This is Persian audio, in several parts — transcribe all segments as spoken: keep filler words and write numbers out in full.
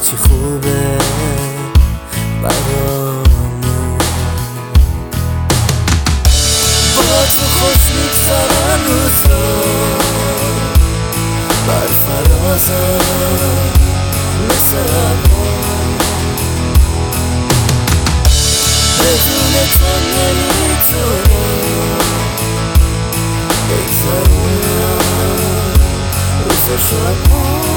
چی خوبه برامون، با تو خوش میگذرن روزا بر فرازم مثل ابرام، بدون تو نمیتونم بگذرونم روز و شبام.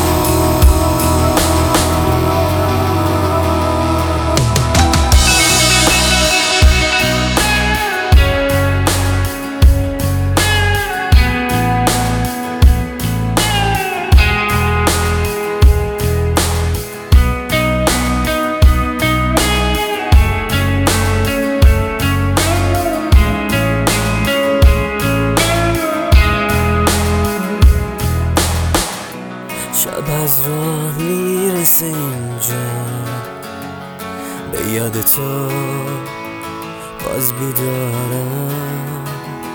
شب از راه میرسه اینجا، به یاد تو باز بیدارم،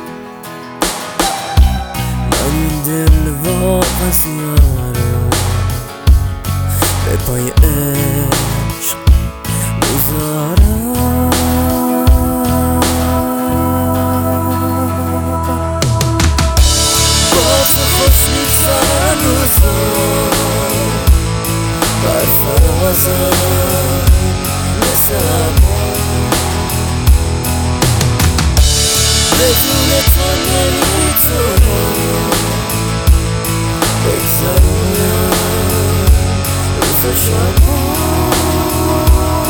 من این دل واپس یارم، به پای عشق میذارم. با تو خوش میگذرن روزا بر فرازم مثل ابرام، بدون تو نمیتونم بگذرونم روز و شبام.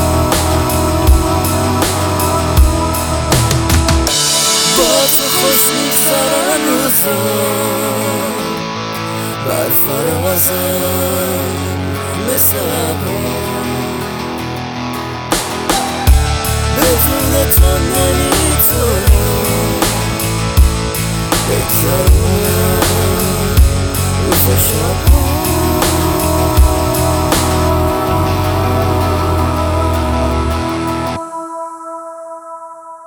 با تو خوش میگذرن روزا بر فرازم مثل ابرام، بدون تو نمیتونم بگذرونم روز و شبام.